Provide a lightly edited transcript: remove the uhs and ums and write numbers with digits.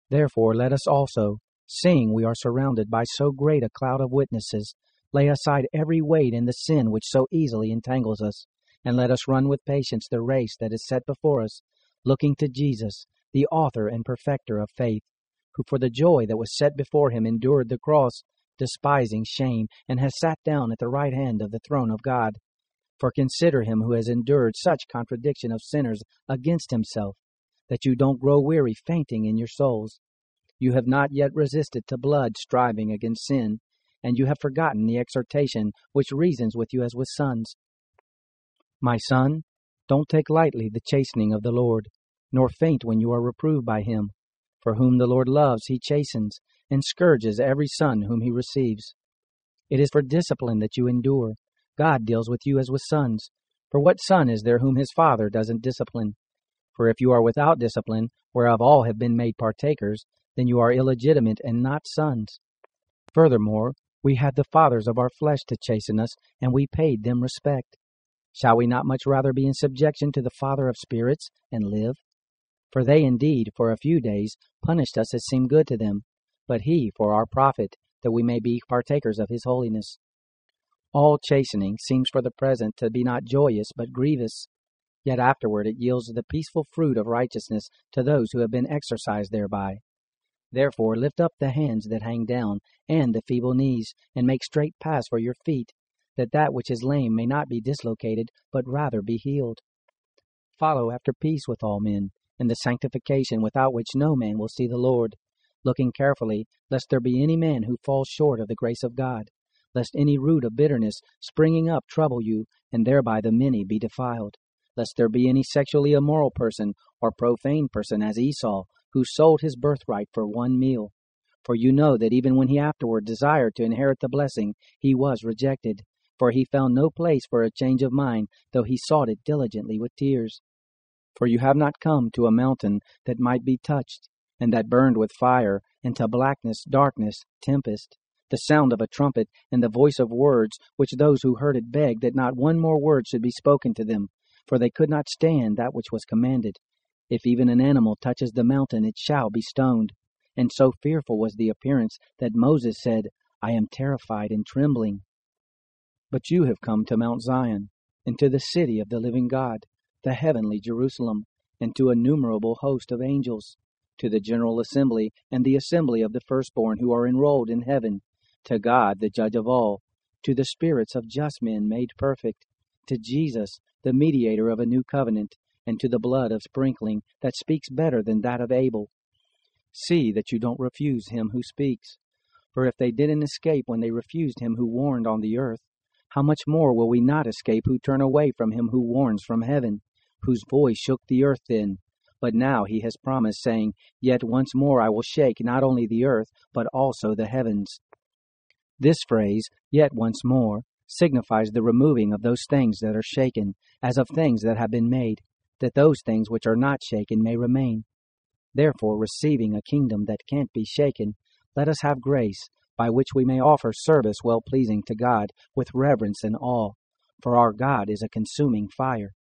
Therefore let us also, seeing we are surrounded by so great a cloud of witnesses, lay aside every weight and the sin which so easily entangles us, and let us run with patience the race that is set before us, looking to Jesus, the author and perfecter of faith, who for the joy that was set before him endured the cross, despising shame, and has sat down at the right hand of the throne of God. For consider him who has endured such contradiction of sinners against himself, that you don't grow weary fainting in your souls. You have not yet resisted to blood, striving against sin, and you have forgotten the exhortation which reasons with you as with sons. My son, don't take lightly the chastening of the Lord, nor faint when you are reproved by him. For whom the Lord loves he chastens, and scourges every son whom he receives. It is for discipline that you endure. God deals with you as with sons. For what son is there whom his father doesn't discipline? For if you are without discipline, whereof all have been made partakers, then you are illegitimate and not sons. Furthermore, we had the fathers of our flesh to chasten us, and we paid them respect. Shall we not much rather be in subjection to the Father of spirits, and live? For they indeed, for a few days, punished us as seemed good to them, but he for our profit, that we may be partakers of his holiness. All chastening seems for the present to be not joyous, but grievous. Yet afterward it yields the peaceful fruit of righteousness to those who have been exercised thereby. Therefore lift up the hands that hang down, and the feeble knees, and make straight paths for your feet, that that which is lame may not be dislocated, but rather be healed. Follow after peace with all men, and the sanctification without which no man will see the Lord, looking carefully, lest there be any man who falls short of the grace of God, lest any root of bitterness springing up trouble you, and thereby the many be defiled, lest there be any sexually immoral person, or profane person as Esau, who sold his birthright for one meal. For you know that even when he afterward desired to inherit the blessing, he was rejected, for he found no place for a change of mind, though he sought it diligently with tears. For you have not come to a mountain that might be touched, and that burned with fire, and to blackness, darkness, tempest, the sound of a trumpet, and the voice of words, which those who heard it begged that not one more word should be spoken to them, for they could not stand that which was commanded. If even an animal touches the mountain, it shall be stoned. And so fearful was the appearance that Moses said, I am terrified and trembling. But you have come to Mount Zion, and to the city of the living God, the heavenly Jerusalem, and to a numerable host of angels, to the general assembly and the assembly of the firstborn who are enrolled in heaven, to God the judge of all, to the spirits of just men made perfect, to Jesus, the mediator of a new covenant, and to the blood of sprinkling that speaks better than that of Abel. See that you don't refuse him who speaks. For if they didn't escape when they refused him who warned on the earth, how much more will we not escape who turn away from him who warns from heaven, whose voice shook the earth then? But now he has promised, saying, Yet once more I will shake not only the earth, but also the heavens. This phrase, yet once more, signifies the removing of those things that are shaken, as of things that have been made, that those things which are not shaken may remain. Therefore, receiving a kingdom that can't be shaken, let us have grace, by which we may offer service well-pleasing to God, with reverence and awe. For our God is a consuming fire.